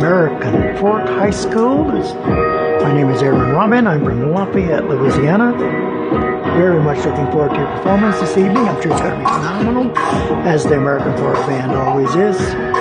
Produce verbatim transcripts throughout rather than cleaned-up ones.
American Fork High School. My name is Aaron Robin. I'm from Lafayette, Louisiana. Very much looking forward to your performance this evening. I'm sure it's going to be phenomenal, as the American Fork Band always is.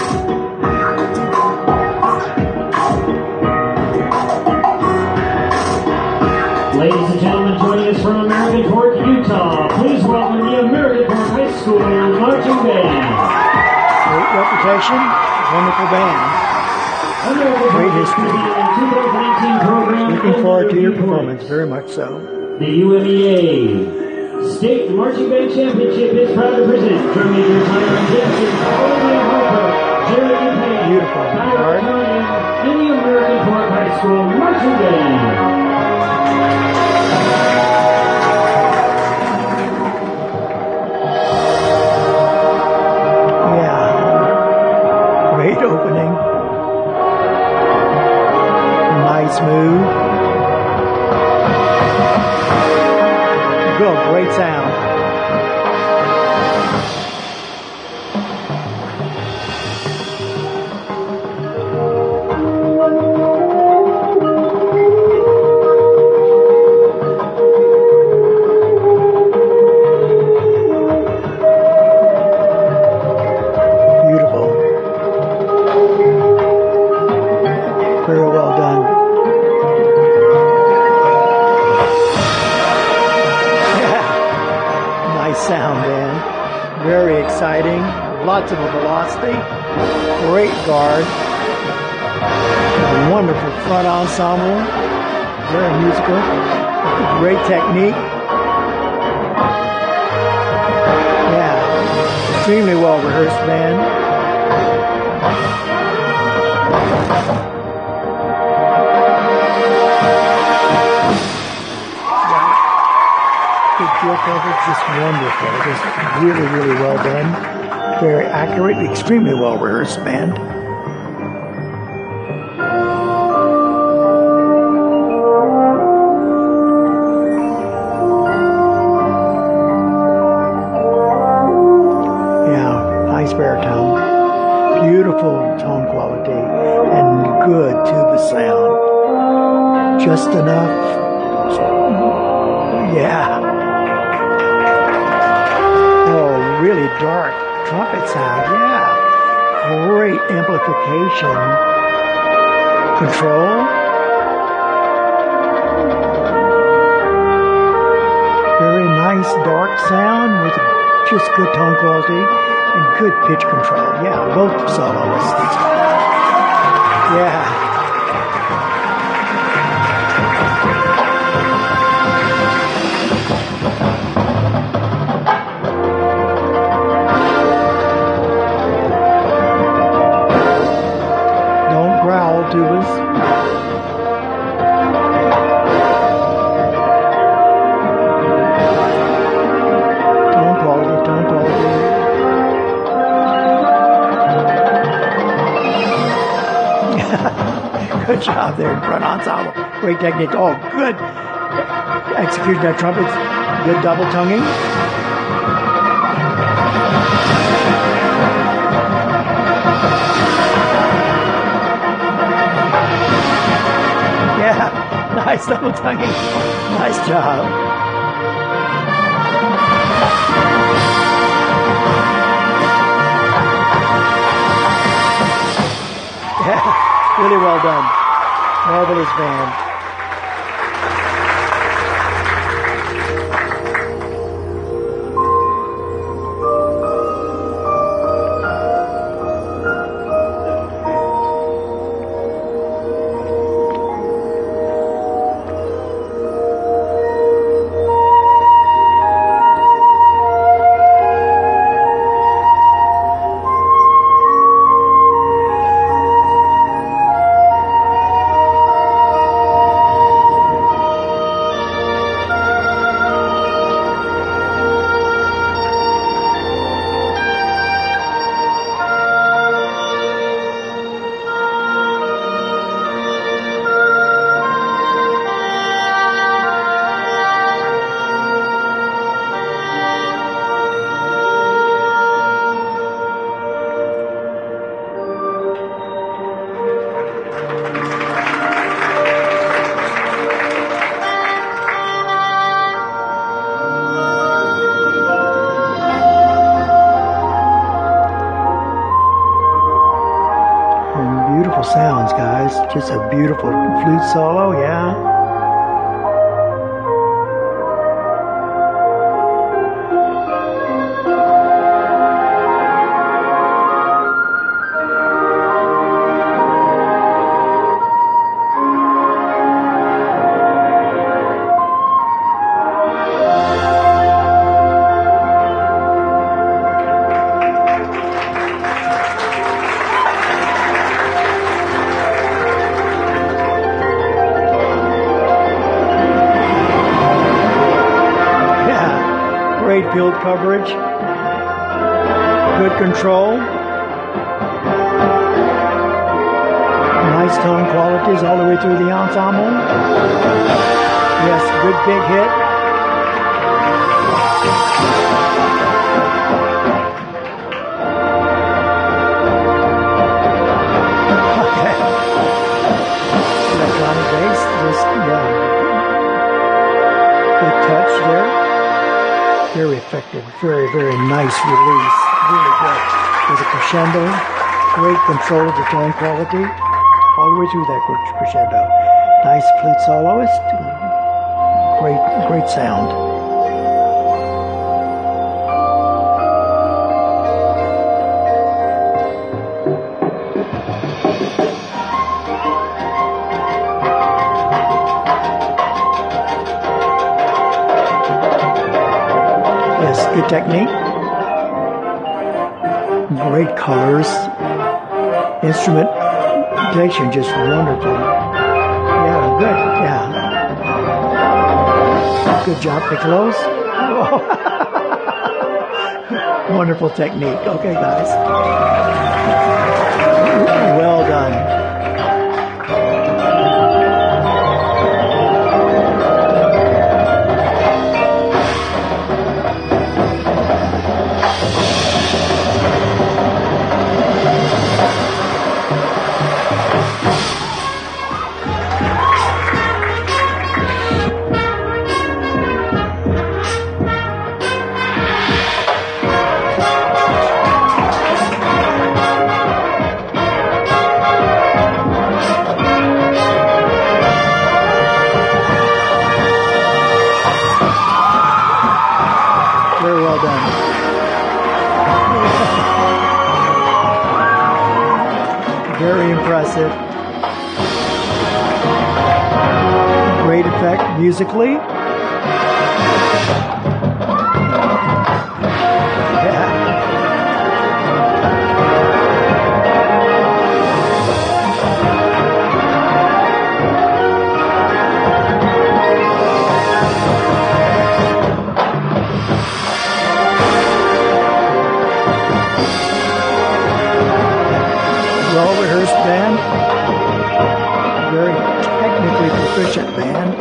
Ladies and gentlemen, joining us from American Fork, Utah, please welcome the American Fork High School Marching Band. Great reputation, wonderful band. Great history. Looking forward to your performance, very much so. The U M E A State Marching Band Championship is proud to present drum major Tyron Jackson, Olivia Harper, Jerry Payne, Beautiful, Tyler Ryan, and the American Fork High School Marching Band. Yeah, great opening. Nice move. Good, great sound. Beautiful. Very well done. Sound, man. Very exciting. Lots of velocity. Great guard. Wonderful front ensemble. Very musical. Great technique. Yeah. Extremely well rehearsed band. Field coverage, just wonderful. Just really, really well done. Very accurate, extremely well rehearsed band. Yeah, nice baritone. Beautiful tone quality and good tuba sound. Just enough. Yeah. Really dark trumpet sound, yeah. Great amplification. Control. Very nice dark sound with just good tone quality and good pitch control. Yeah, both soloists. Yeah. Tubas. Tone quality, tone quality. Good job there in front ensemble. Great technique. Oh, good execution of trumpets. Good double tonguing. Yeah, nice double tonguing. Nice job. Yeah, really well done. Marvelous band. wonderful sounds, guys. Just a beautiful flute solo, yeah. Great field coverage, good control, nice tone qualities all the way through the ensemble. Yes, good big hit. Okay. Electronic bass, just, yeah. Good touch there. Very effective, very, very nice release. Really good. With a crescendo, great control of the tone quality, all the way through that crescendo. Nice flute soloist, great, great sound. Yes, good technique. Great colors. Instrumentation just wonderful. Yeah, good. Yeah. Good job, Nicholas. Oh. Wonderful technique. Okay, guys. Well done. Very well done. Very impressive. Great effect musically. Yeah. Well-rehearsed band, very technically proficient band.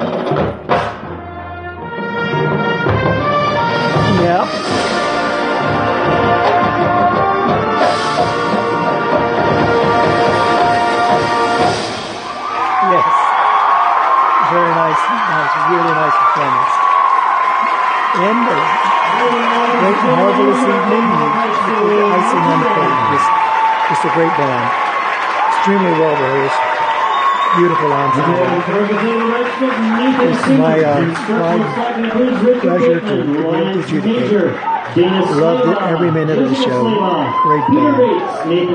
Yep. Yes. Very nice, nice, really nice performance. And a great, marvelous evening. Icing on the cake. Just, just a great band. Extremely well rehearsed. Beautiful ensemble. It's my, uh, my pleasure to adjudicate. Loved every minute of the show. Great band.